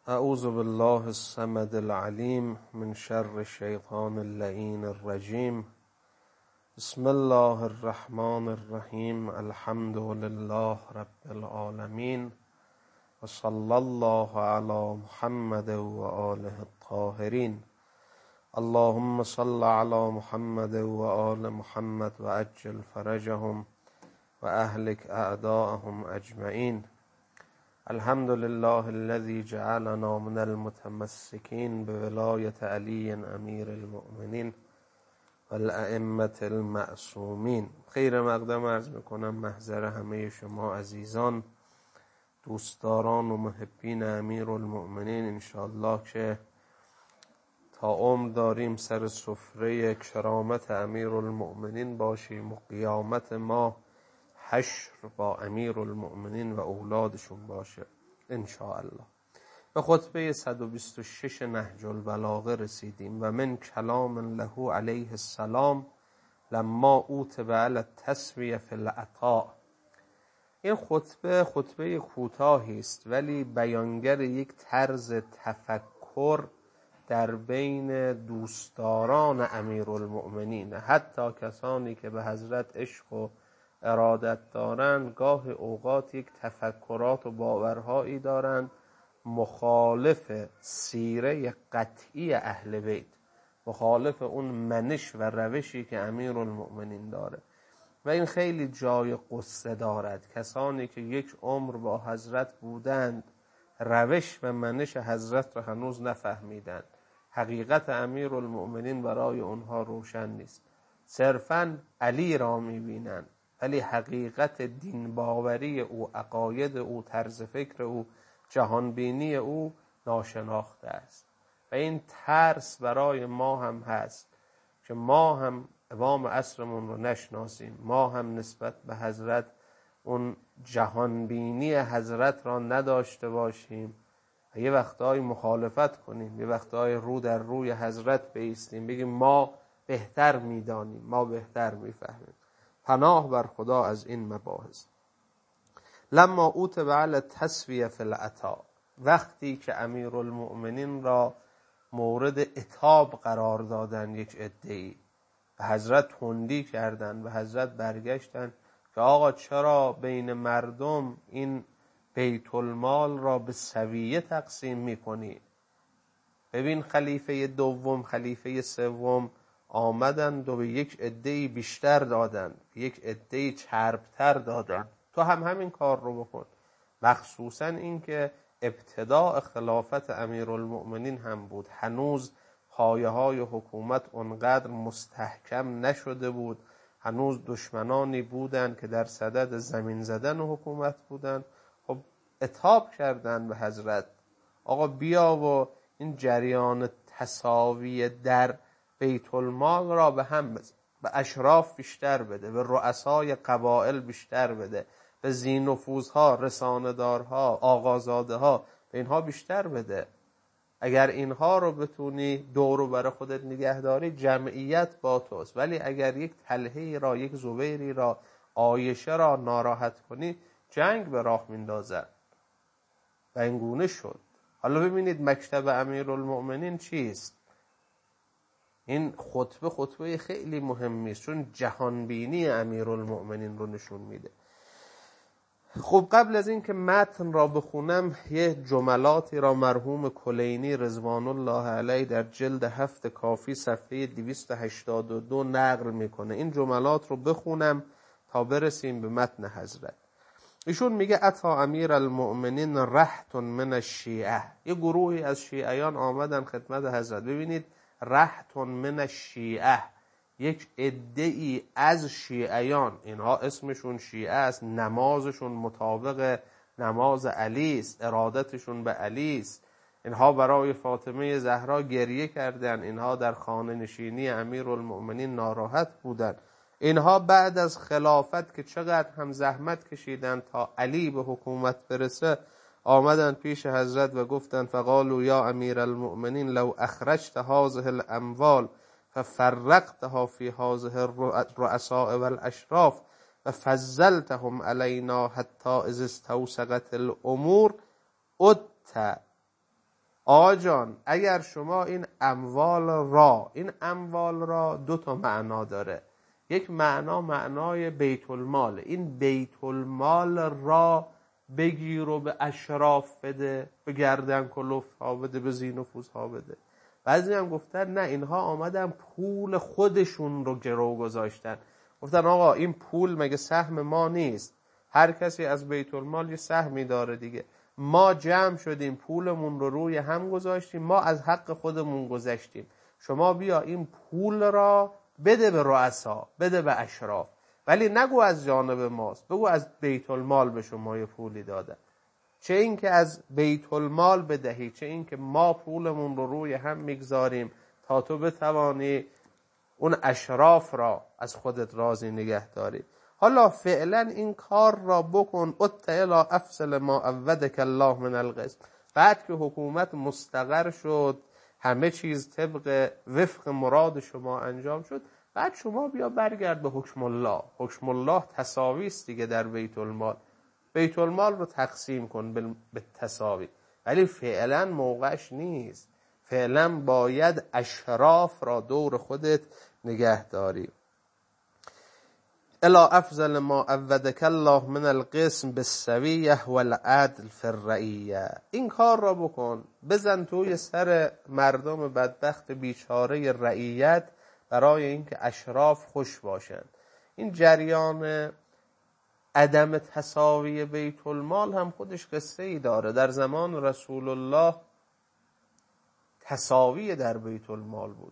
اعوذ بالله الصمد العلیم من شر الشیطان اللعین الرجیم. بسم الله الرحمن الرحیم. الحمد لله رب العالمین و صلی الله علی محمد و آله الطاهرین. اللهم صل علی محمد و آل محمد و عجل فرجهم و اهلک اعداءهم اجمعین. الحمد لله الذي جعلنا من المتمسكين بولاية علي امیر المؤمنین و الائمة المعصومین. خیر مقدم عرض میکنم محضر همه شما عزیزان، دوستداران و محبین امیر المؤمنین، انشاءالله که تا عمر داریم سر سفره کرامت امیر المؤمنین باشیم و قیامت ما حشر با امیر المؤمنین و اولادشون باشه انشاءالله. به خطبه 126 نهج البلاغه رسیدیم. و من کلام له علیه السلام لما اوتب علی التسویه فی العطاء. این خطبه کوتاهی است ولی بیانگر یک طرز تفکر در بین دوستداران امیر المؤمنین، حتی کسانی که به حضرت عشق و ارادت دارند گاه اوقات یک تفکرات و باورهایی دارند مخالف سیره قطعی اهل بیت، مخالف اون منش و روشی که امیر المؤمنین داره و این خیلی جای قصه دارد. کسانی که یک عمر با حضرت بودند روش و منش حضرت را هنوز نفهمیدند. حقیقت امیر المؤمنین برای اونها روشن نیست، صرفاً علی را میبینند ولی حقیقت دین باوری او، عقاید او، طرز فکر او، جهانبینی او ناشناخته است. و این ترس برای ما هم هست که ما هم امام عصرمون رو نشناسیم، ما هم نسبت به حضرت اون جهانبینی حضرت را نداشته باشیم و یه وقتهای مخالفت کنیم، یه وقتهای رو در روی حضرت بایستیم بگیم ما بهتر میدانیم، ما بهتر میفهمیم. پناه بر خدا از این مباحث. لما اوتب علی التسویه فی العطاء، وقتی که امیر المؤمنین را مورد عتاب قرار دادن یک عده‌ای، به حضرت تندی کردن، به حضرت برگشتن که آقا چرا بین مردم این بیت المال را به سویه تقسیم میکنی؟ ببین خلیفه دوم، خلیفه سوم آمدند و به یک عده‌ای بیشتر دادند، یک عده‌ای چربتر دادند، تو هم همین کار رو بکن. مخصوصا این که ابتداء خلافت امیرالمؤمنین هم بود، هنوز پایه های حکومت اونقدر مستحکم نشده بود، هنوز دشمنانی بودند که در صدد زمین زدن حکومت بودند. خب عتاب کردند به حضرت، آقا بیا و این جریان تساوی در بیت المال را به هم بزن، به اشراف بیشتر بده، به رؤسای قبائل بیشتر بده، به ذی نفوذها، رسانه‌دارها، آقازاده‌ها، به اینها بیشتر بده. اگر اینها رو بتونی دور بر خودت نگهداری جمعیت با توست، ولی اگر یک طلحه‌ای را، یک زبیری را، عایشه را ناراحت کنی جنگ به راه میندازد و این گونه شد. حالا ببینید مکتب امیرالمؤمنین چیست. این خطبه خیلی مهمی است چون جهانبینی امیرالمؤمنین رو نشون میده. خب قبل از این که متن را بخونم یه جملاتی را مرحوم کلینی رضوان الله علیه در جلد 7 کافی صفحه 282 نقل میکنه. این جملات رو بخونم تا برسیم به متن حضرت. ایشون میگه اتا امیر المؤمنین رهط من الشیعه، یه گروهی از شیعیان آمدن خدمت حضرت. ببینید رهط من الشیعه، یک عده‌ای از شیعیان، اینها اسمشون شیعه است، نمازشون مطابق نماز علی است، ارادتشون به علی است، اینها برای فاطمه زهرا گریه کردن، اینها در خانه نشینی امیرالمؤمنین ناراحت بودند، اینها بعد از خلافت که چقدر هم زحمت کشیدن تا علی به حکومت برسه آمدن پیش حضرت و گفتند فقالوا یا امیر المؤمنین لو اخرجت هذه الاموال ففرقتها في هذه الرؤساء والاشراف آقا جان اگر شما این اموال را 2 تا معنا داره. یک معنای بیت المال، این بیت المال را بگیر و به اشراف بده، به گردن کلفت ها بده، به زین و فوز ها بده. بعضی هم گفتن نه، اینها آمدن پول خودشون رو گرو گذاشتن. گفتن آقا این پول مگه سهم ما نیست؟ هر کسی از بیت المال یه سهمی داره دیگه. ما جمع شدیم پولمون رو روی هم گذاشتیم، ما از حق خودمون گذشتیم. شما بیا این پول را بده به رؤسا، بده به اشراف، ولی نگو از جانب ماست، بگو از بیت المال به شما یه پولی دادن. چه این که از بیت المال بدهی، چه این که ما پولمون رو روی هم میگذاریم تا تو بتوانی اون اشراف را از خودت راضی نگه داری. حالا فعلا این کار را بکن. ات الی افضل ما عودک الله من القسط. بعد که حکومت مستقر شد، همه چیز طبق وفق مراد شما انجام شد، بعد شما بیا برگرد به حکم الله. حکم الله تساوی است دیگه در بیت المال. بیت المال رو تقسیم کن به تساوی، ولی فعلا موقعش نیست. فعلا باید اشراف را دور خودت نگه داری. الا افضل ما عودک الله من القسم بالسویه والعدل فی الرعیه. این کار را بکن، بزن توی سر مردم بدبخت بیچاره رعیت برای اینکه اشراف خوش باشند. این جریان عدم تساوی بیت المال هم خودش قصه ای داره. در زمان رسول الله تساوی در بیت المال بود.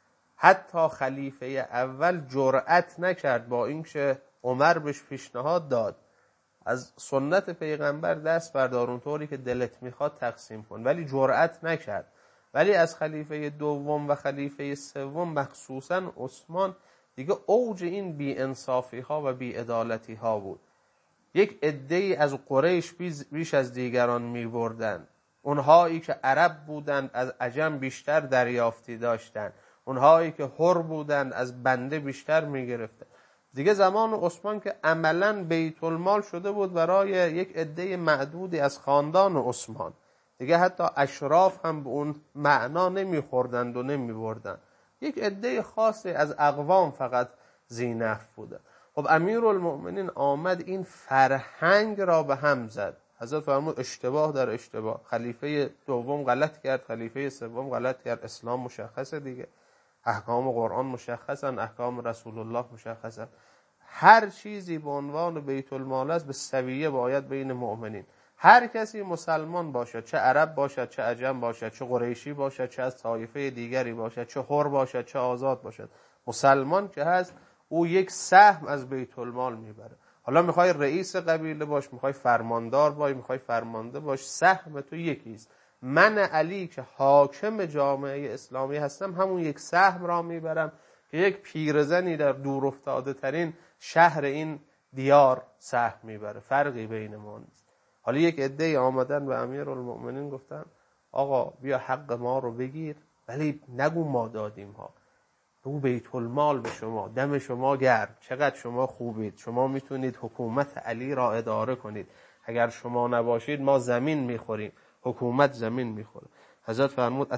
حتی خلیفه اول جرأت نکرد، با اینکه عمر بهش پیشنهاد داد از سنت پیغمبر دست بردار، اونطوری که دلت میخواد تقسیم کن، ولی جرأت نکرد. ولی از خلیفه دوم و خلیفه سوم مخصوصا عثمان دیگه اوج این بی انصافی ها و بی عدالتی ها بود. یک عده‌ای از قریش بیش از دیگران می‌بردند. اونهایی که عرب بودند از عجم بیشتر دریافتی داشتند. اونهایی که حر بودند از بنده بیشتر می‌گرفتند. دیگه زمان عثمان که عملاً بیت المال شده بود برای یک عده معدودی از خاندان عثمان. دیگه حتی اشراف هم به اون معنا نمی‌خوردند و نمی‌بردند. یک عده خاصی از اقوام فقط ذینفع بودند. خب امیرالمؤمنین آمد این فرهنگ را به هم زد. حضرت فرمود اشتباه در اشتباه. خلیفه دوم غلط کرد، خلیفه سوم غلط کرد. اسلام مشخصه دیگه، احکام قرآن مشخصن، احکام رسول الله مشخصن. هر چیزی به عنوان بیت المال است به سویه باید بین مؤمنین. هر کسی مسلمان باشد، چه عرب باشد، چه عجم باشد، چه قریشی باشد، چه از طایفه دیگری باشد، چه حر باشد، چه آزاد باشد، مسلمان که هست او یک سهم از بیت المال میبره. حالا میخوای رئیس قبیله باش، میخوای فرماندار باش، میخوای فرمانده باش، سهم تو یکیست. من علی که حاکم جامعه اسلامی هستم همون یک سهم را میبرم که یک پیرزنی در دور افتاده ترین شهر این دیار سهم میبره. فرقی بین ما نیست. حالا یک عده آمدن به امیرالمؤمنین گفتن آقا بیا حق ما رو بگیر، ولی نگو ما دادیم ها، بگو بیت المال به شما، دم شما گرم، چقدر شما خوبید، شما میتونید حکومت علی را اداره کنید، اگر شما نباشید ما زمین میخوریم، حکومت زمین میخوره. حضرت فرمود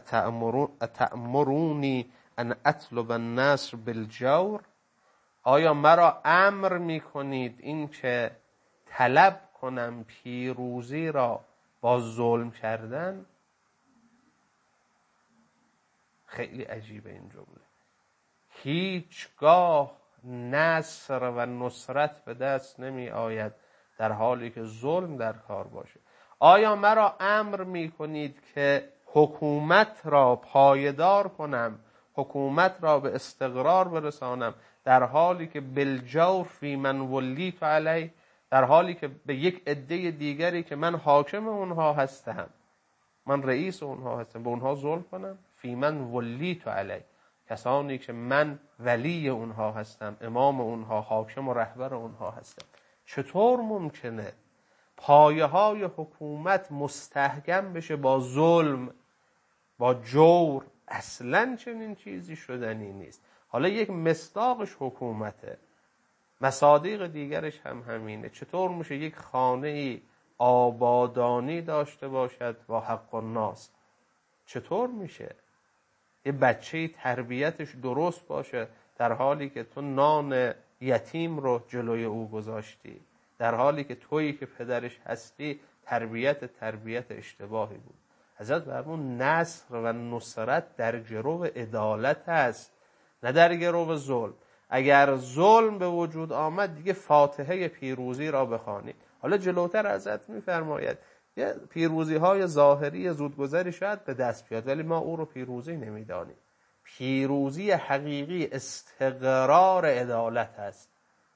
اتأمرونی ان اطلب النصر بالجور. آیا مرا امر میکنید این که طلب کنم پیروزی را با ظلم کردن؟ خیلی عجیبه این جمله. هیچگاه نصر و نصرت به دست نمی آید در حالی که ظلم در کار باشه. آیا مرا امر می کنید که حکومت را پایدار کنم، حکومت را به استقرار برسانم، در حالی که بالجور فی من ولیت علی، در حالی که به یک عده دیگری که من حاکم اونها هستم، من رئیس اونها هستم، به اونها ظلم کنم؟ فی من ولیت علی، کسانی که من ولی اونها هستم، امام اونها، حاکم و رهبر اونها هستم. چطور ممکنه پایه های حکومت مستحکم بشه با ظلم، با جور؟ اصلاً چنین چیزی شدنی نیست. حالا یک مصداقش حکومته، مصادیق دیگرش هم همینه. چطور میشه یک خانه آبادانی داشته باشد با حق الناس؟ چطور میشه یه بچه تربیتش درست باشه در حالی که تو نان یتیم رو جلوی او گذاشتی، در حالی که تویی که پدرش هستی تربیت اشتباهی بود. حضرت فرمود نصر و نصرت در گرو عدالت است، نه در گرو ظلم. اگر ظلم به وجود آمد دیگه فاتحه پیروزی را بخوانی. حالا جلوتر حضرت میفرماید یه پیروزی های ظاهری زودگذری شاید به دست بیاد، ولی ما او رو پیروزی نمیدانیم. پیروزی حقیقی استقرار عدالت است.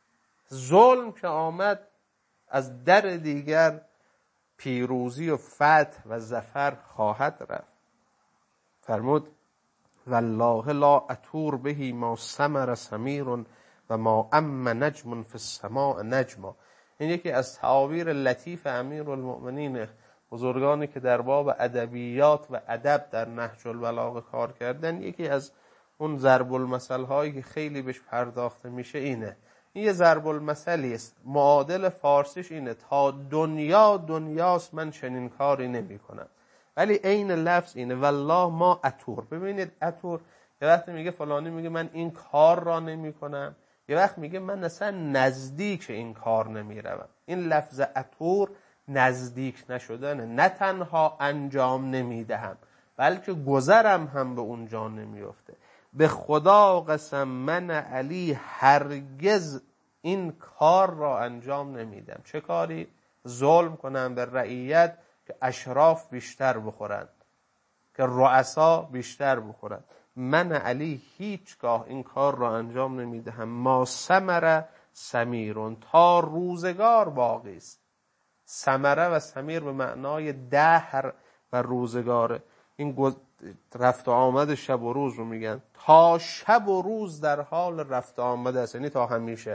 ظلم که آمد از در دیگر پیروزی و فتح و ظفر خواهد رفت. فرمود والله لا اتور بهی ما ثمر سمیر و ما ام نجم فی السماء نجما. این یکی از تعابیر لطیف امیرالمؤمنین، بزرگانی که در باب ادبیات و ادب در نهج البلاغه کار کردن. یکی از اون ضرب المثل هایی که خیلی بهش پرداخته میشه اینه. این یه ضرب المثلی است، معادل فارسیش اینه تا دنیاست من چنین کاری نمی کنم، ولی عین لفظ اینه والله ما اتور. ببینید اتور یه وقت میگه فلانی میگه من این کار را نمی کنم، یه وقت میگه من اصلا نزدیک این کار نمی روم. این لفظ اتور نزدیک نشدنه، نه تنها انجام نمیدهم بلکه گذرم هم به اونجا نمیفته. به خدا قسم من علی هرگز این کار را انجام نمیدم. چه کاری؟ ظلم کنم به رعیت که اشراف بیشتر بخورند، که رؤسا بیشتر بخورند. من علی هیچگاه این کار را انجام نمیدهم. ما ثمر سمیرون، تا روزگار باقی است. ثمره و سمیر به معنای دهر و روزگاره. این رفت و آمد شب و روز رو میگن. تا شب و روز در حال رفت و آمد است، یعنی تا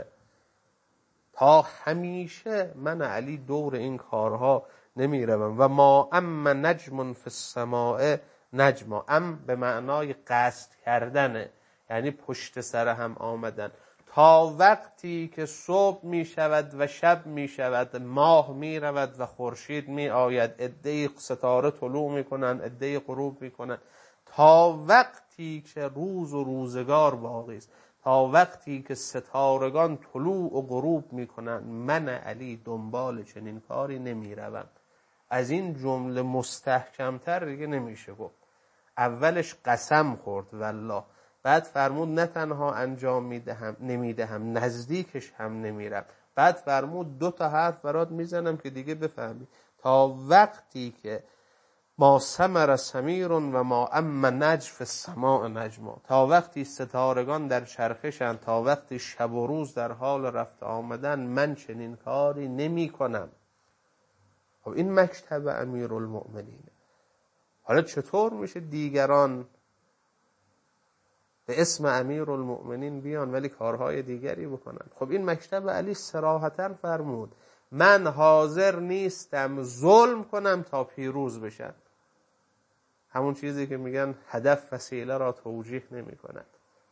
همیشه من علی دور این کارها نمی روم. و ما ام نجم فی السماء نجما. ام به معنای قصد کردنه، یعنی پشت سر هم آمدن. تا وقتی که صبح می شود و شب می شود، ماه می رود و خورشید می آید، عده‌ای ستاره طلوع می کنند، عده‌ای غروب می کنند، تا وقتی که روز و روزگار باقی است، تا وقتی که ستارگان طلوع و غروب می کنند، من علی دنبال چنین کاری نمی روم. از این جمله مستحکمتر دیگه نمیشه گفت. اولش قسم خورد والله، بعد فرمود نه تنها انجام نمیدهم نزدیکش هم نمیرم، بعد فرمود 2 تا حرف برات میزنم که دیگه بفهمی. تا وقتی که ما ثمر سمیر و ما ام نجم فی السماء نجما، تا وقتی ستارگان در چرخشن، تا وقتی شب و روز در حال رفت آمدن، من چنین کاری نمی کنم. خب این مکتب امیرالمؤمنینه. حالا چطور میشه دیگران به اسم امیرالمؤمنین بیان ولی کارهای دیگری بکنن؟ خب این مکتب علی صراحتاً فرمود من حاضر نیستم ظلم کنم تا پیروز بشن. همون چیزی که میگن هدف وسیله را توجیه نمی کند.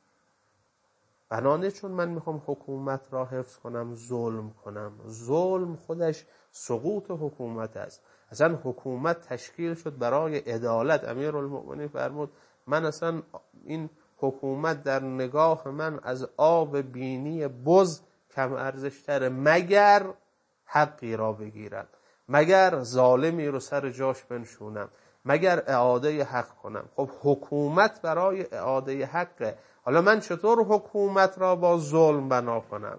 بنانه چون من میخوام حکومت را حفظ کنم ظلم کنم. ظلم خودش سقوط حکومت است. اصلا حکومت تشکیل شد برای عدالت. امیرالمؤمنین فرمود من اصلا این حکومت در نگاه من از آب بینی بز کم ارزشتره، مگر حقی را بگیرم، مگر ظالمی رو سر جاش بنشونم، مگر اعاده حق کنم. خب حکومت برای اعاده حقه. حالا من چطور حکومت را با ظلم بنا کنم؟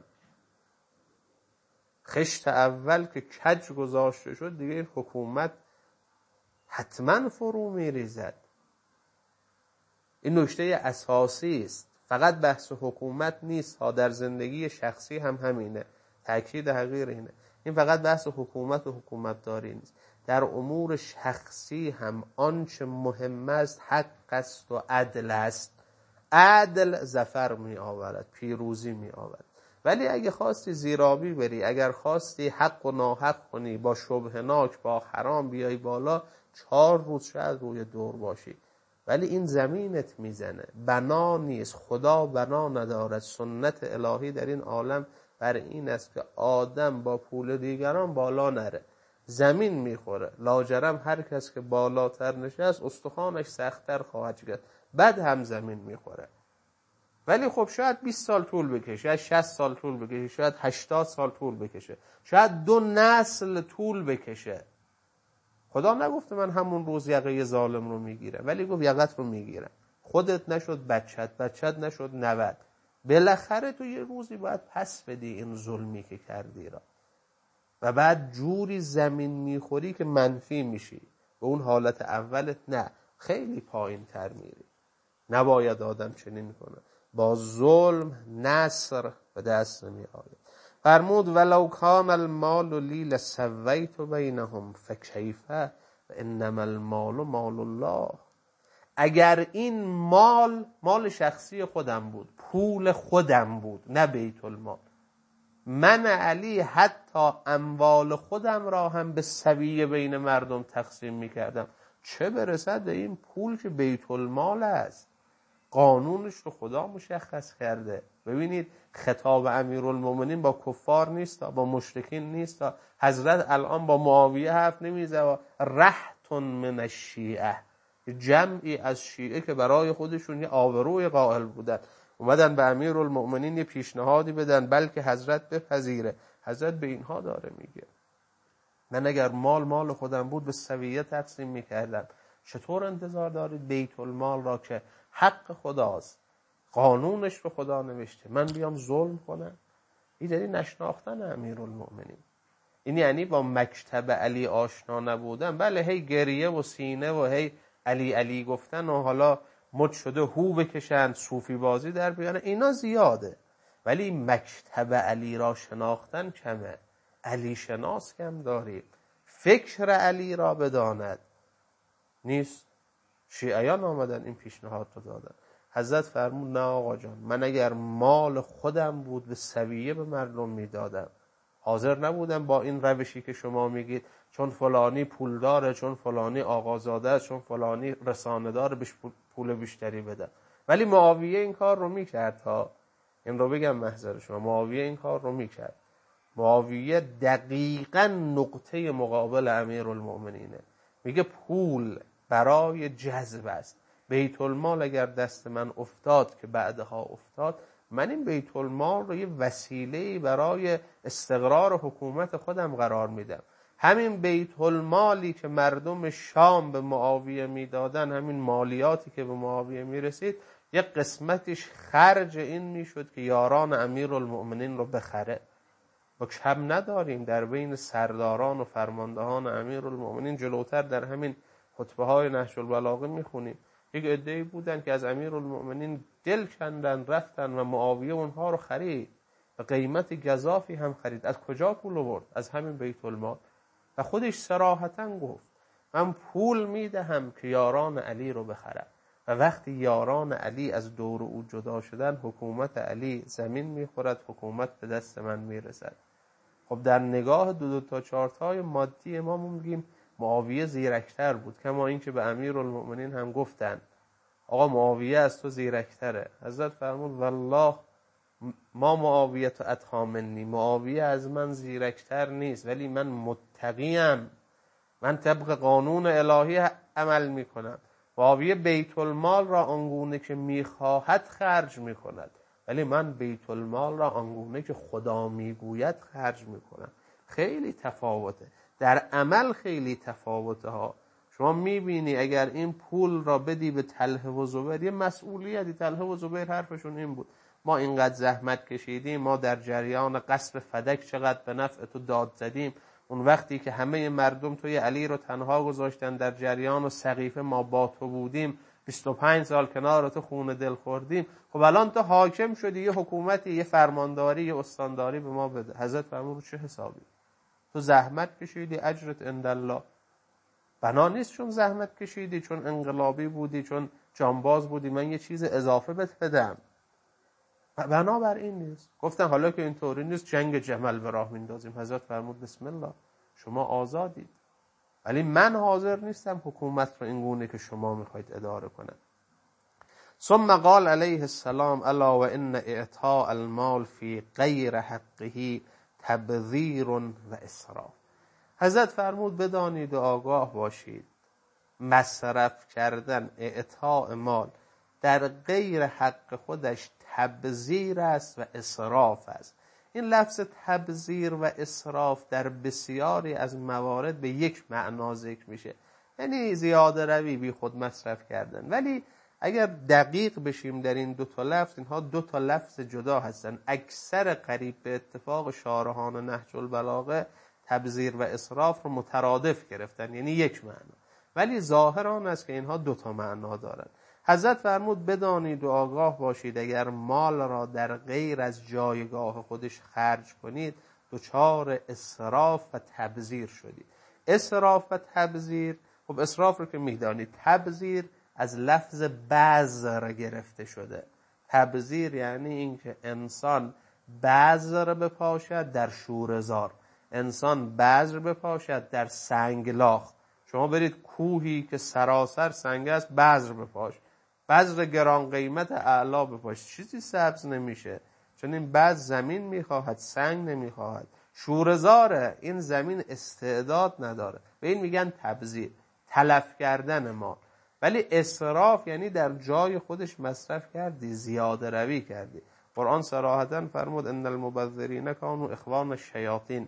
خشت اول که کج گذاشته شد دیگه این حکومت حتما فرو میریزد. این نکته اساسی است. فقط بحث حکومت نیست ها، در زندگی شخصی هم همینه. تأکید حقیر اینه. این فقط بحث حکومت و حکومتداری نیست. در امور شخصی هم آنچه مهم است حق است و عدل است. عدل ظفر می آورد، پیروزی می آورد. ولی اگه خواستی زیرابی بری، اگر خواستی حق و ناحق کنی، با شبهناک با حرام بیای بالا، 4 روز شاید روی دور باشی، ولی این زمینت میزنه. بنا نیست. خدا بنا ندارد. سنت الهی در این عالم بر این است که آدم با پول دیگران بالا نره. زمین میخوره. لاجرم هر کس که بالاتر نشست استخوانش سخت‌تر خواهد شد، بعد هم زمین میخوره. ولی خب شاید 20 سال طول بکشه، شاید 60 سال طول بکشه، شاید 80 سال طول بکشه، شاید 2 نسل طول بکشه. خدا نگفته من همون روز یقه ظالم رو میگیرم، ولی گفت یقت رو میگیرم. خودت نشد بچت نشد 90. بالاخره تو یه روزی باید پس بدی این ظلمی که کردی را، و بعد جوری زمین میخوری که منفی میشی. به اون حالت اولت نه، خیلی پایین تر میری. نباید آدم چنین کنه. با ظلم نصر به دست نمی آید. فرمود ولو کان المال لی لسویت بینهم فکیف انما المال مال الله. اگر این مال شخصی خودم بود، پول خودم بود، نه بیت المال، من علی حتی اموال خودم را هم به سویه بین مردم تقسیم میکردم، چه برسد این پول که بیت المال است. قانونش رو خدا مشخص کرده. ببینید خطاب امیرالمومنین با کفار نیست، با مشرکین نیست. حضرت الان با معاویه حرف نمیزنه. رهتون من الشیعه، جمعی از شیعه که برای خودشون یه آبروی قائل بودن اومدن به امیرالمومنین یه پیشنهادی بدن بلکه حضرت بپذیره. حضرت به اینها داره میگه من اگر مال خودم بود به سویه تقسیم میکردم. چطور انتظار دارید بیت المال را که حق خداست، قانونش رو خدا نوشته، من بیام ظلم کنم؟ این یعنی نشناختن امیرالمومنین. این یعنی با مکتب علی آشنا نبودن. بله هی گریه و سینه و هی علی گفتن و حالا مد شده هو بکشن، صوفی بازی در بیانه، اینا زیاده. ولی مکتب علی را شناختن کمه. علی شناس کم داریم. فکر علی را بداند نیست. شیعیان آمدن این پیشنهاد رو دادن. حضرت فرمود نه آقا جان، من اگر مال خودم بود به سویه به مردم میدادم. حاضر نبودم با این روشی که شما میگید چون فلانی پول داره، چون فلانی آقازاده است، چون فلانی رسانه داره بهش پول بیشتری بدم. ولی معاویه این کار رو میکرد. ها این رو بگم محضر شما، معاویه این کار رو میکرد. معاویه دقیقاً نقطه مقابل امیرالمومنینه. میگه پول برای جذب است. بیت المال اگر دست من افتاد که بعدها افتاد، من این بیت المال رو یه وسیله برای استقرار حکومت خودم قرار میدم. همین بیت المالی که مردم شام به معاویه میدادن، همین مالیاتی که به معاویه میرسید، یه قسمتش خرج این میشد که یاران امیرالمومنین رو بخره. و کم نداریم در بین سرداران و فرماندهان امیرالمومنین. جلوتر در همین خطبه های نهج البلاغه میخونیم یک عده‌ای بودن که از امیرالمومنین دل کندن رفتن و معاویه اونها رو خرید و قیمت گزافی هم خرید. از کجا پول آورد؟ از همین بیت المال. و خودش صراحتاً گفت من پول میدهم که یاران علی رو بخرم. و وقتی یاران علی از دور او جدا شدن، حکومت علی زمین میخورد، حکومت به دست من میرسد. خب در نگاه دو تا چارتای مادی ما میگیم معاویه زیرکتر بود، کما این که به امیرالمومنین هم گفتن آقا معاویه از تو زیرکتره. حضرت فرمود والله ما معاویه تو اتقی منی، معاویه از من زیرکتر نیست، ولی من متقیم، من طبق قانون الهی عمل میکنم. معاویه بیت المال را آنگونه که میخواهد خرج میکند، ولی من بیت المال را آنگونه که خدا میگوید خرج میکنم. خیلی تفاوته در عمل، خیلی تفاوته ها. شما میبینی اگر این پول را بدی به طلحه و زبیر، یه مسئولیتی. طلحه و زبیر حرفشون این بود ما اینقدر زحمت کشیدیم، ما در جریان قصر فدک چقدر به نفع تو داد زدیم، اون وقتی که همه مردم توی علی رو تنها گذاشتن در جریان و سقیفه ما با تو بودیم، 25 سال کنار تو خون دل خوردیم، خب الان تو حاکم شدی، یه حکومتی، یه فرمانداری، یه استانداری به ما بده. حضرت فرمود چه حسابی؟ تو زحمت کشیدی، اجرت عند الله. بنا نیست چون زحمت کشیدی، چون انقلابی بودی، چون جانباز بودی من یه چیز اضافه بهت بدم. بنا بر این نیست. گفتن حالا که اینطوری نیست جنگ جمل به راه میندازیم. حضرت فرمود بسم الله، شما آزادید، ولی من حاضر نیستم حکومت رو اینگونه که شما میخواید اداره کنم. ثم قال علیه السلام الا و ان اعطاء المال فی غیر حقه تبذیر و اسراف. حضرت فرمود بدانید و آگاه باشید مصرف کردن، اعطاء مال در غیر حق خودش تبذیر است و اسراف است. این لفظ تبذیر و اسراف در بسیاری از موارد به یک معنا ذکر میشه، یعنی زیاده روی، بی خود مصرف کردن. ولی اگر دقیق بشیم در این دو تا لفظ، اینها دو تا لفظ جدا هستن. اکثر قریب به اتفاق شارحان نهج البلاغه تبذیر و اسراف رو مترادف گرفتن، یعنی یک معنا، ولی ظاهر آن است که اینها دو تا معنا دارند. حضرت فرمود بدانید و آگاه باشید اگر مال را در غیر از جایگاه خودش خرج کنید دچار اسراف و تبذیر شدید. اسراف و تبذیر، خب اسراف رو که میدانید، تبذیر از لفظ بذر گرفته شده. تبذیر یعنی اینکه انسان بذر بپاشد در شوره‌زار، انسان بذر بپاشد در سنگلاخ. شما برید کوهی که سراسر سنگ است بذر بپاش، بذر گران قیمت اعلا بپاش، چیزی سبز نمیشه، چون این بذر زمین میخواهد، سنگ نمیخواهد، شوره‌زاره، این زمین استعداد نداره. به این میگن تبذیر، تلف کردن مال. ولی اسراف یعنی در جای خودش مصرف کردی، زیاده روی کردی. قرآن صراحتاً فرمود ان المبذرین کانوا اخوان الشیاطین.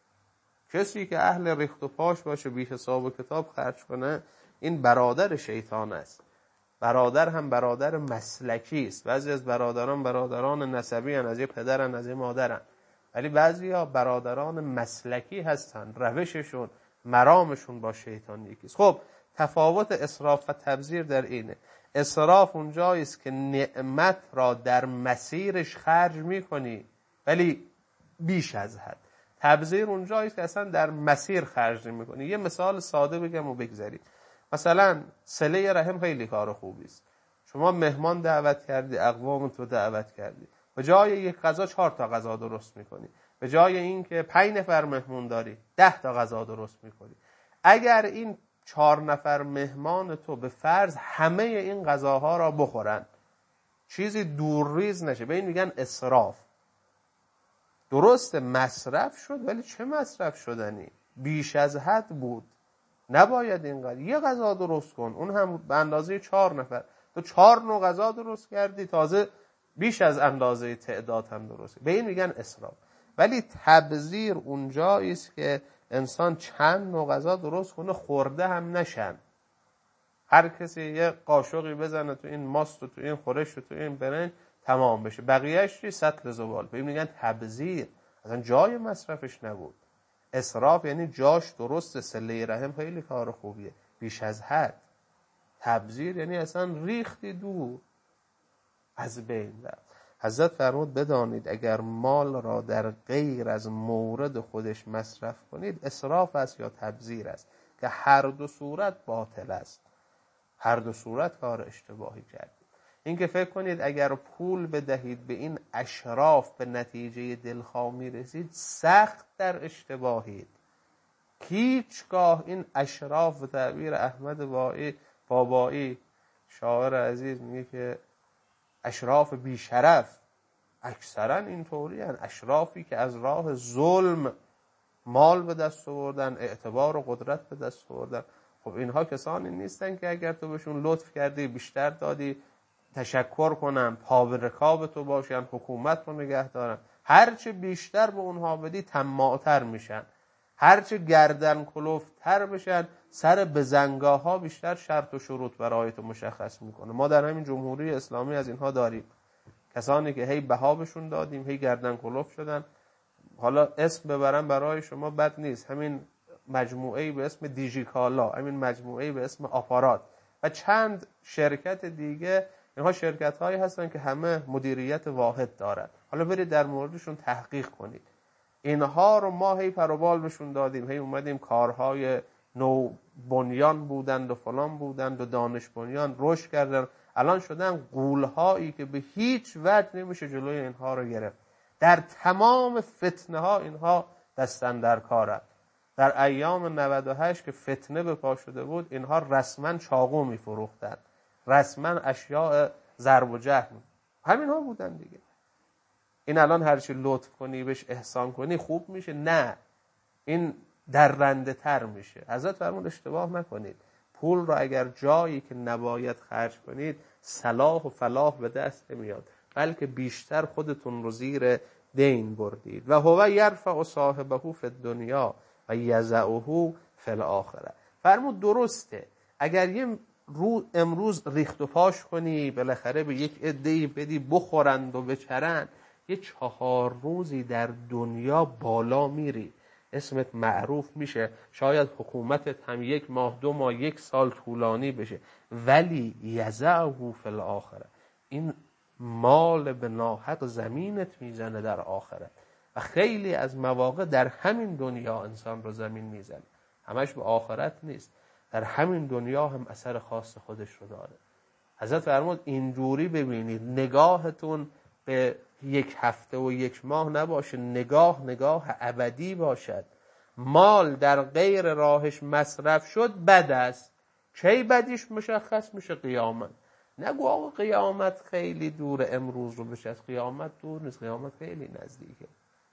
کسی که اهل ریخت و پاش باشه، بی حساب و کتاب خرج کنه، این برادر شیطان است. برادر هم برادر مسلکی است. بعضی از برادران نسبی هستند، از یه پدرن، از یه مادرن، ولی بعضیا برادران مسلکی هستن، روششون، مرامشون با شیطان یکیست. خب تفاوت اسراف و تبذیر در اینه. اسراف اونجایی است که نعمت را در مسیرش خرج میکنی ولی بیش از حد. تبذیر اونجایی است که اصلا در مسیر خرج میکنی. یه مثال ساده بگم و بگذارید. مثلا صله رحم خیلی کار خوبی است. شما مهمان دعوت کردی، اقوام تو دعوت کردی، به جای یک غذا 4 تا غذا درست میکنی، به جای این که 5 نفر مهمون داری 10 تا غذا درست میکنی. اگر این 4 نفر مهمان تو به فرض همه این غذاها را بخورن، چیزی دورریز نشه، به این میگن اسراف. درست مصرف شد، ولی چه مصرف شدنی؟ بیش از حد بود. نباید اینقدر. یه غذا درست کن، اون هم به اندازه 4 نفر. تو 4 نوع غذا درست کردی، تازه بیش از اندازه تعداد هم درست. به این میگن اسراف. ولی تبذیر اونجایی است که انسان چند نوع غذا درست کنه، خورده هم نشن. هر کسی یه قاشقی بزنه تو این ماست و تو این خورش و تو این برنج، تمام بشه، بقیه‌اش چی؟ سطل زبال. به این میگن تبذیر. اصلا جای مصرفش نبود. اسراف یعنی جاش درسته، صله رحم خیلی کار خوبیه، بیش از حد. تبذیر یعنی اصلا ریختی دور، از بین رفت. حضرت فرمود بدانید اگر مال را در غیر از مورد خودش مصرف کنید اسراف است یا تبذیر است، که هر دو صورت باطل است. هر دو صورت کار اشتباهی کردید. این که فکر کنید اگر پول بدهید به این اشراف به نتیجه دلخواه میرسید، سخت در اشتباهید. هیچگاه این اشراف به تعبیر احمد بابایی شاعر عزیز میگه که اشراف بیشرف اکثرا اینطوری هستند. اشرافی که از راه ظلم مال به دست آوردن، اعتبار و قدرت به دست آوردن. خب اینها کسانی نیستن که اگر تو بهشون لطف کردی، بیشتر دادی، تشکر کنن، پا به رکاب تو باشن، حکومت رو نگه دارن. هرچه بیشتر به اونها بدی طماع‌تر میشن، هرچه گردن کلفتر بشن، سر بزنگاه ها بیشتر شرط و شروط برای تو مشخص میکنه. ما در همین جمهوری اسلامی از اینها داریم، کسانی که هی بها بهشون دادیم، هی گردن کلفت شدن. حالا اسم ببرم برای شما بد نیست، همین مجموعه‌ای به اسم دیجیکالا، همین مجموعه‌ای به اسم آپارات و چند شرکت دیگه، اینها شرکت‌هایی هستن که همه مدیریت واحد دارن. حالا برید در موردشون تحقیق کنید. اینها رو ما هی پروبال بهشون دادیم، هی اومدیم کارهای نو بنیان بودند و فلان بودند و دانش بنیان رشد کردن، الان شدن غول‌هایی که به هیچ وجه نمیشه جلوی اینها رو گرفت. در تمام فتنه ها اینها دستن در کارند. در ایام 98 که فتنه به پا شده بود، اینها رسما چاقو میفروختن، رسما اشیاء ضرب و جرح، همین ها بودن دیگه. این الان هرچی لطف کنی بهش احسان کنی خوب میشه؟ نه، این درنده تر میشه. حضرت فرمود اشتباه نکنید، پول را اگر جایی که نباید خرج کنید صلاح و فلاح به دست نمیاد، بلکه بیشتر خودتون رو زیر دین بردید. و هو یرفع صاحبه فی الدنیا و یضعه فی الاخره. فرمود درسته اگر یه امروز ریخت و پاش کنی بالاخره به یک عده‌ای بدی بخورند و بچرند، یه 4 روزی در دنیا بالا میری، اسمت معروف میشه، شاید حکومتت هم 1 ماه 2 ماه 1 سال طولانی بشه، ولی یضعه فی الاخره، این مال به ناحق زمینت میزنه در آخرت. و خیلی از مواقع در همین دنیا انسان رو زمین میزنه، همش به آخرت نیست، در همین دنیا هم اثر خاص خودش رو داره. حضرت فرمود اینجوری ببینید، نگاهتون به 1 هفته و 1 ماه نباشه، نگاه ابدی باشد. مال در غیر راهش مصرف شد بد است. کی بدیش مشخص میشه؟ قیامت. نگو آقا قیامت خیلی دوره، امروز رو بشه، قیامت دور نیست، قیامت خیلی نزدیکه،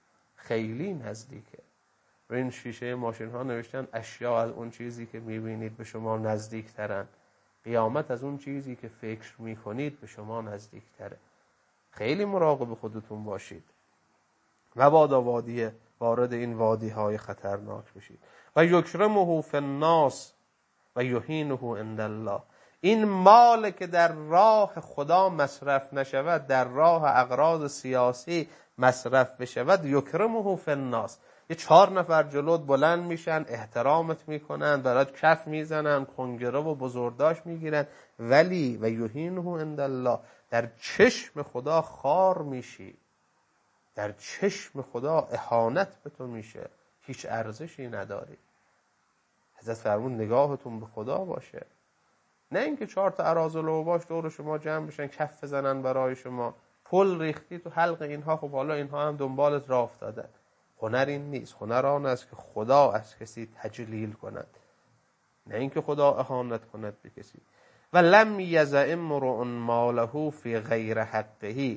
خیلی نزدیکه. و این شیشه ماشین ها نوشتن اشیا از اون چیزی که میبینید به شما نزدیک ترن، قیامت از اون چیزی که فکر میکنید به شما نزدیک تره. خیلی مراقب خودتون باشید و بادا وارد این وادی های خطرناک بشید. و یکرمه فی الناس و یهینه عند الله. این مال که در راه خدا مصرف نشود، در راه اغراض سیاسی مصرف بشود، یکرمه فی الناس، یه 4 نفر جلوت بلند میشن، احترامت میکنن، برات کف میزنن، کنگره و بزرگداشت میگیرن، ولی و یهینه عند الله، در چشم خدا خار میشی، در چشم خدا اهانت به تو میشه، هیچ ارزشی نداری. حضرت فرمود نگاهتون به خدا باشه، نه اینکه 4 تا اراذل و اوباش دور شما جمع بشن کف بزنن برای شما، پل ریختی تو حلق اینها، خب حالا اینها هم دنبالت راه افتادن. هنر این نیست، هنر آن است که خدا از کسی تجلیل کند، نه اینکه خدا اهانت کند به کسی. و لم یضع امرؤ ماله فی غیر حقه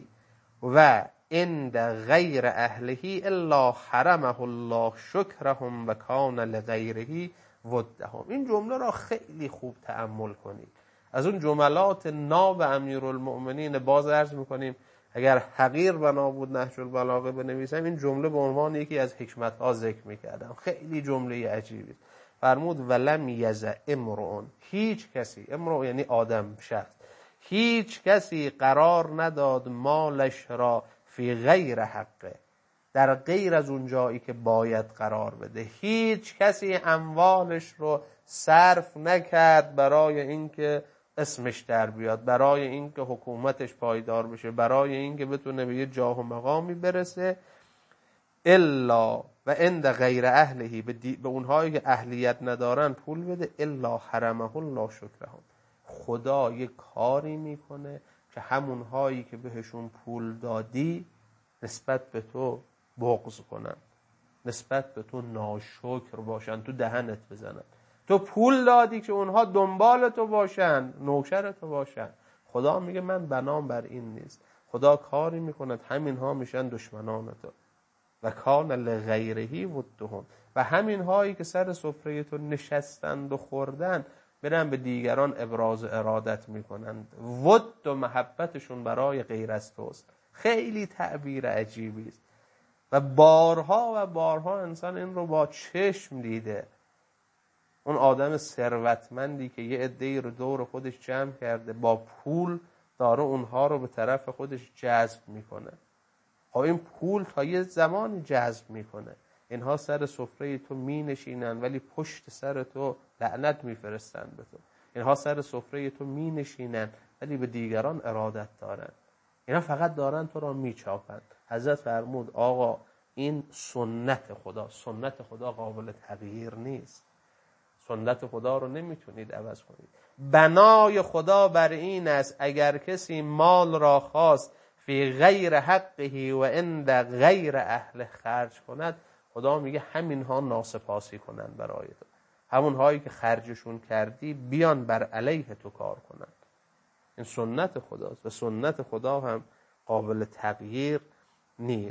و عند غیر اهله الا حرمه الله شکرهم و کان لغیره ودهم. این جمله را خیلی خوب تأمل کنید، از اون جملات ناب امیرالمؤمنین. باز عرض میکنیم اگر حقیر بنا بود نهج البلاغه بنویسم این جمله به عنوان یکی از حکمت ها ذکر میکردم، خیلی جمله عجیبی. فرمود ولم یضع امرؤ، هیچ کسی، امرؤ یعنی آدم، شخص، هیچ کسی قرار نداد مالش را فی غیر حقه، در غیر از اون جایی که باید قرار بده. هیچ کسی اموالش رو صرف نکرد برای اینکه اسمش در بیاد، برای اینکه حکومتش پایدار بشه، برای اینکه بتونه به یه جاه و مقامی برسه، الا و عند غیر اهله، به اونهایی که اهلیت ندارن پول بده، الا حرمه الله شکرهم. خدا یه کاری میکنه که همونهایی که بهشون پول دادی نسبت به تو بغض کنن، نسبت به تو ناشکر باشن، تو دهنت بزنن. تو پول دادی که اونها دنبال تو باشن، نوکر تو باشن. خدا میگه من بنام بر این نیست. خدا کاری میکند همینها میشن دشمنان تو. و کان لغیره ودهم، و همین هایی که سر سفره تو نشستند و خوردن برن به دیگران ابراز ارادت میکنند. ود و محبتشون برای غیر از توست. خیلی تعبیر عجیبی است و بارها و بارها انسان این رو با چشم دیده. اون آدم ثروتمندی که یه عده‌ای رو دور خودش جمع کرده، با پول داره اونها رو به طرف خودش جذب میکنه. خب این پول تا یه زمانی جذب میکنه، اینها سر سفره تو می نشینن ولی پشت سر تو لعنت میفرستن به تو. اینها سر سفره تو می نشینن ولی به دیگران ارادت دارن. اینا فقط دارن تو را میچاپن. حضرت فرمود آقا این سنت خدا، سنت خدا قابل تغییر نیست. سنت خدا رو نمیتونید عوض کنید. بنای خدا بر این است اگر کسی مال را خواست فی غیر حقه و عند غیر اهل خرج کند، خدا میگه همین ها ناسپاسی کنند برای تو، همون هایی که خرجشون کردی بیان بر علیه تو کار کنند. این سنت خداست و سنت خدا هم قابل تغییر نیست.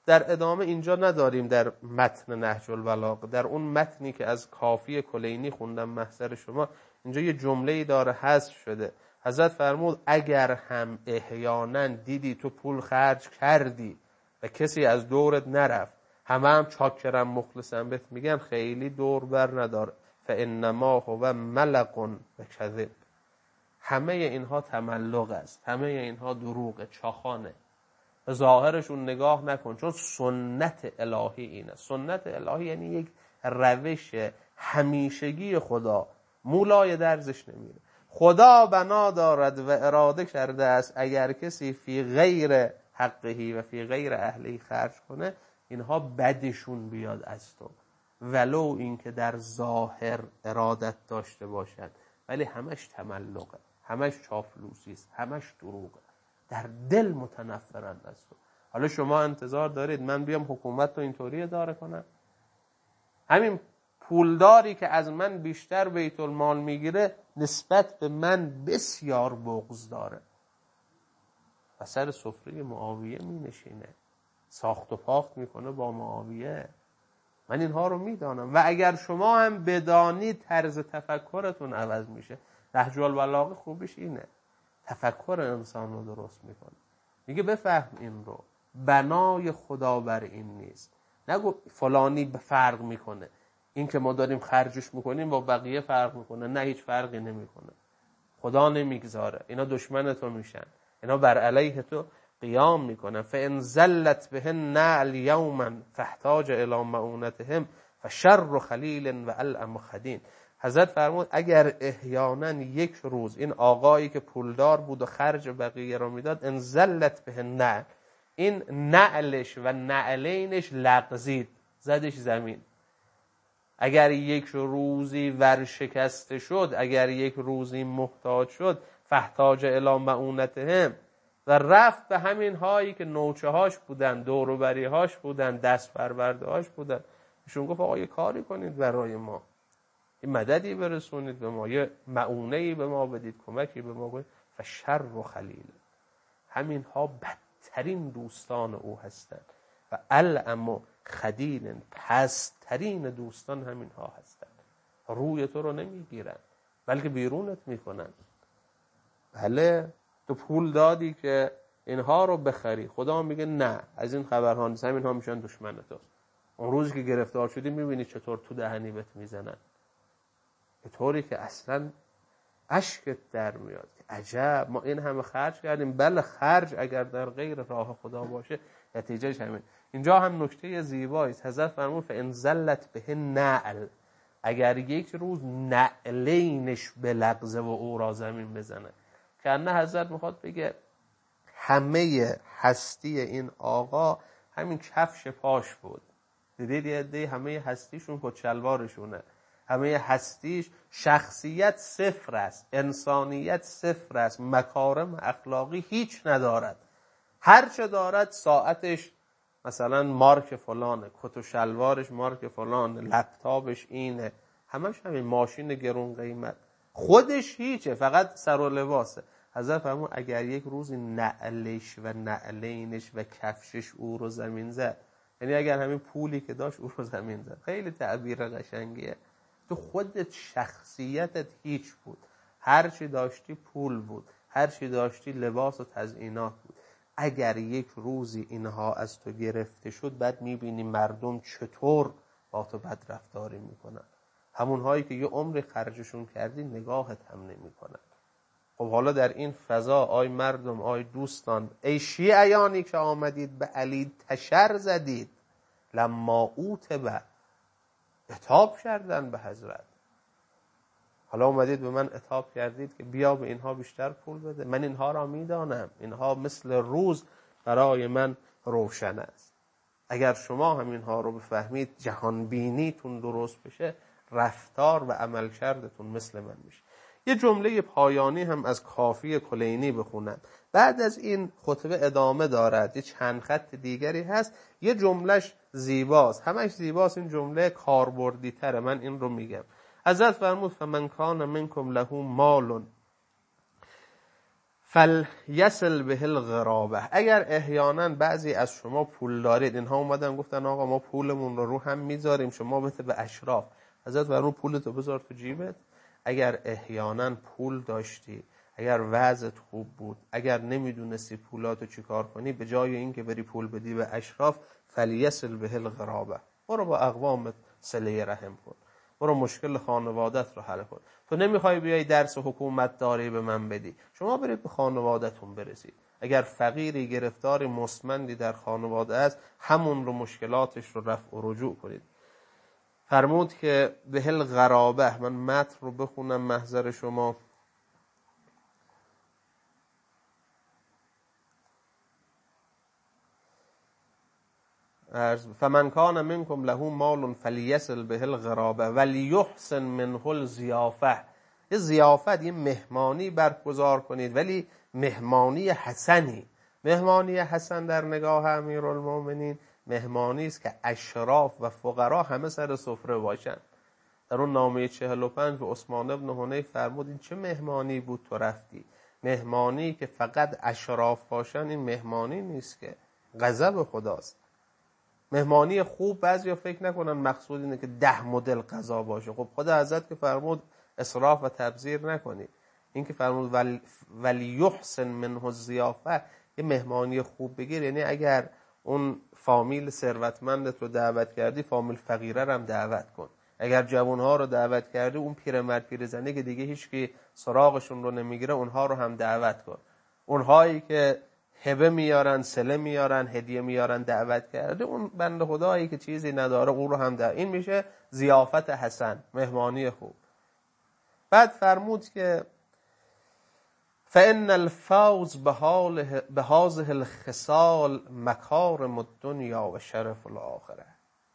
در ادامه اینجا نداریم در متن نهج البلاغه، در اون متنی که از کافی کلینی خوندم محضر شما، اینجا یه جمله‌ای داره حذف شده. حضرت فرمود اگر هم احیانا دیدی تو پول خرج کردی و کسی از دورت نرفت، همه هم چاکرم مخلصم بهت میگن، خیلی دور بر ندار، فانما هو ملق و کذب. همه اینها تملق است، همه اینها دروغ چاخانه. به ظاهرشون نگاه نکن، چون سنت الهی اینه. سنت الهی یعنی یک روش همیشگی خدا، مولای درزش نمیره. خدا بنا دارد و اراده کرده است اگر کسی فی غیر حقهی و فی غیر اهلی خرج کنه، اینها بدشون بیاد از تو، ولو اینکه در ظاهر ارادت داشته باشد، ولی همش تملقه، همش چاپلوسی است، همش دروغه، در دل متنفرند از تو. حالا شما انتظار دارید من بیام حکومت رو اینطوری اداره کنم؟ همین پولداری که از من بیشتر بیت المال میگیره نسبت به من بسیار بغض داره و سر سفره معاویه مینشینه، ساخت و پاخت میکنه با معاویه. من اینها رو میدانم و اگر شما هم بدانید طرز تفکرتون عوض میشه. نهج البلاغه خوبیش اینه، تفکر انسان رو درست میکنه. میگه بفهم این رو، بنای خدا بر این نیست. نگو فلانی فرق میکنه، این که ما داریم خرجش میکنیم با بقیه فرق میکنه. نه، هیچ فرقی نمیکنه. خدا نمیگذاره، اینا دشمن تو میشن، اینا بر علیه تو قیام میکنن. فان زلت بهن الیوما فاحتاج الی معونتهم فشر خلیل و الام خدین. حضرت فرمود اگر احیانا یک روز این آقایی که پولدار بود و خرج بقیه رو میداد، ان زلت بهن، این نعلش و نعلینش لغزید، زدش زمین، اگر یک روزی ورشکسته شد، اگر یک روزی محتاج شد، فاحتاج الی معونتهم، و رفت به همین هایی که نوچه هاش بودن، دوروبری هاش بودن، دست پرورده هاش بودن، ایشون گفت آقا یه کاری کنید برای ما، یه مددی برسونید به ما، یه معونه‌ای به ما بدید، کمکی به ما بدید. فشر و خلیل، همین ها بدترین دوستان او هستند و الام خدیل، پست‌ترین دوستان همین ها هستند. روی تو رو نمیگیرن بلکه بیرونت میکنن. بله تو پول دادی که اینها رو بخری، خدا میگه نه، از این خبرها نیست، همین ها میشن دشمن تو. اون روزی که گرفتار شدی میبینی چطور تو دهنی بهت میزنن، به طوری که اصلا اشکت در میاد که عجب ما این همه خرج کردیم. بله خرج اگر در غیر راه خدا باشه نتیجهش همین. اینجا هم نکته زیبایی است. حضرت فرمود فان زلت به نعل، اگر یک روز نعلینش بلغزه و او را زمین بزنه. که نه حضرت میخواد بگه همه هستی این آقا همین کفش پاش بود. دیدید یه عده همه هستیشون کچلوارشونه، همه هستیش شخصیت صفر است، انسانیت صفر است، مکارم اخلاقی هیچ ندارد. هر چه دارد ساعتش مثلا مارک فلانه، کت و شلوارش مارک فلانه، لپتاپش اینه، همش همین ماشین گرون قیمت، خودش هیچه، فقط سر و لباسه. حضرت فرمود اگر یک روزی نعلش و نعلینش و کفشش او رو زمین زد، یعنی اگر همین پولی که داشت او رو زمین زد، خیلی تعبیر قشنگیه. تو خودت شخصیتت هیچ بود، هر چی داشتی پول بود، هر چی داشتی لباس و تزیینات بود. اگر یک روزی اینها از تو گرفته شد، بعد میبینی مردم چطور با تو بد رفتاری میکنن، همونهایی که یه عمر خرجشون کردی نگاهت هم نمیکنن. خب حالا در این فضا آی مردم، آی دوستان، ای شیعیانی که آمدید به علی تشر زدید، لما اوتبه، عتاب کردن به حضرت، حالا اومدید به من عتاب کردید که بیا به اینها بیشتر پول بده. من اینها را میدانم، اینها مثل روز برای من روشن است. اگر شما هم اینها رو بفهمید، جهان بینیتون درست بشه، رفتار و عمل کردتون مثل من میشه. یه جمله پایانی هم از کافی کلینی بخونم، بعد از این خطبه ادامه دارد، یه چند خط دیگری هست، یه جملهش زیباست، همش زیباست، این جمله کاربردی تره، من این رو میگم. حضرت فرمود فمن کان منکم له مال فلیصل به الغرابه. اگر احیانا بعضی از شما پول دارید، اینها اومدن گفتن آقا ما پولمون رو هم میذاریم، شما بده به اشراف. حضرت فرمود پولتو بذار تو جیبت. اگر احیانا پول داشتی، اگر وضعت خوب بود، اگر نمیدونستی پولاتو چیکار کنی، به جای اینکه بری پول بدی به اشراف، فلیصل به الغرابه، برو با اقوامت صله رحم کن، برو مشکل خانوادت رو حل کن. تو نمیخوای بیای درس حکومت داری به من بدی، شما برید به خانوادتون برسید. اگر فقیری گرفتاری مستمندی در خانواده است، همون رو مشکلاتش رو رفع و رجوع کنید. فرمود که به الغرابه. من متن رو بخونم محضر شما. فمن کان منکم له مال فلیصل به الغرابه ولیحسن منه الضیافه. یه ضیافت، یه مهمانی برگزار کنید، ولی مهمانی حسنی. مهمانی حسن در نگاه امیرالمومنین مهمانی است که اشراف و فقرا همه سر سفره باشن. در اون نامه 45 به عثمان بن حنیف فرمود این چه مهمانی بود تو رفتی؟ مهمانی که فقط اشراف باشن این مهمانی نیست، که غضب خداست. مهمانی خوب بعضیا فکر نکنن مقصود اینه که 10 مدل غذا باشه. خب خدا حضرت که فرمود اسراف و تبذیر نکنید. این که فرمود ولیحسن منه الضیافه، یه مهمانی خوب بگیر، یعنی اگر اون فامیل ثروتمندت رو دعوت کردی، فامیل فقیره رو هم دعوت کن. اگر جوانها رو دعوت کردی، اون پیرمرد پیرزنی که دیگه هیچکی سراغشون رو نمیگیره، اونها رو هم دعوت کن. اونهایی که هبه میارن، سله میارن، هدیه میارن، دعوت کرده، اون بنده خدایی که چیزی نداره اون رو هم دعوت. این میشه ضیافت حسن، مهمانی خوب. بعد فرمود که فإن الفوز به هذه الخصال مکارم الدنیا و شرف الاخره.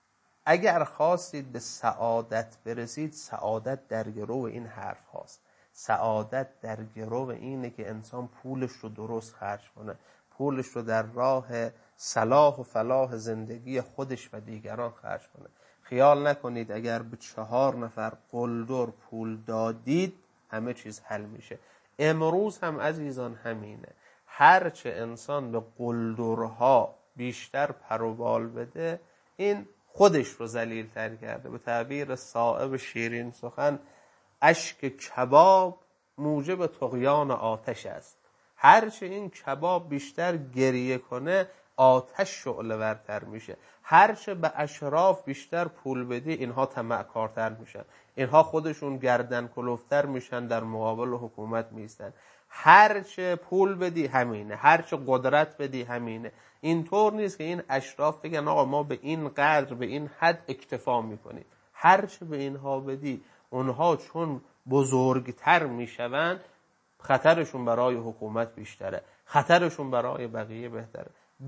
اگر خواستید به سعادت برسید، سعادت در گرو این حرف هاست. سعادت در گرو اینه که انسان پولش رو درست خرج کنه، پولش رو در راه صلاح و فلاح زندگی خودش و دیگران خرج کنه. خیال نکنید اگر به 4 نفر قلدر پول دادید همه چیز حل میشه. امروز هم عزیزان همینه. هرچه انسان به قلدرها بیشتر پروبال بده، این خودش رو ذلیل تر کرده. به تعبیر صائب شیرین سخن، اشک کباب موجب طغیان آتش است. هرچه این کباب بیشتر گریه کنه، آتش شعله ورتر میشه. هرچه به اشراف بیشتر پول بدی، اینها طمعکارتر میشن، اینها خودشون گردن کلفتر میشن، در مقابل حکومت میستن. هرچه پول بدی همینه، هرچه قدرت بدی همینه. اینطور نیست که این اشراف بگن آقا ما به این قدر، به این حد اکتفا میکنیم. هرچه به اینها بدی، اونها چون بزرگتر میشون، خطرشون برای حکومت بیشتره، خطرشون برای بقیه بهتره.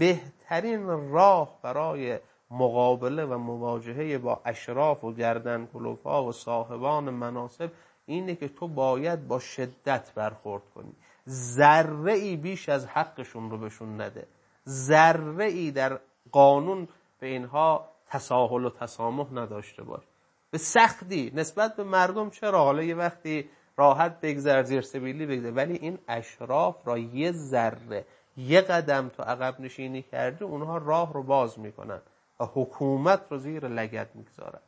بهترین راه برای مقابله و مواجهه با اشراف و گردن کلوفا و صاحبان مناصب اینه که تو باید با شدت برخورد کنی. ذره ای بیش از حقشون رو بهشون نده. ذره ای در قانون به اینها تساهل و تسامح نداشته باش. به سختی نسبت به مردم چرا، حالا یه وقتی راحت بگذر، زیر سبیلی بگذر، ولی این اشراف را یه ذره، یه قدم تو عقب نشینی کرده، اونها راه رو باز میکنن و حکومت رو زیر لگد میگذارن.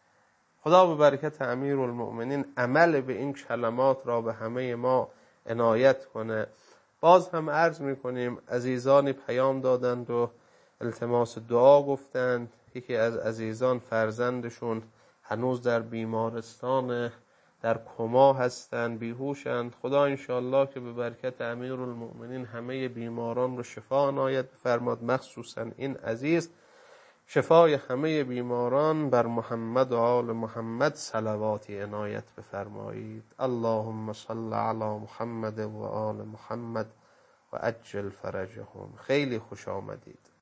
خدا به برکت امیرالمؤمنین عمل به این کلمات را به همه ما عنایت کنه. باز هم عرض میکنیم عزیزانی پیام دادند و التماس دعا گفتند. یکی از عزیزان فرزندشون هنوز در بیمارستان در کما هستند، بیهوشند. خدا انشاءالله که به برکت امیرالمؤمنین همه بیماران رو شفا عنایت بفرماد، مخصوصا این عزیز. شفای همه بیماران بر محمد و آل محمد صلواتی عنایت بفرمایید. اللهم صل علی محمد و آل محمد و عجل فرجهم. خیلی خوش آمدید.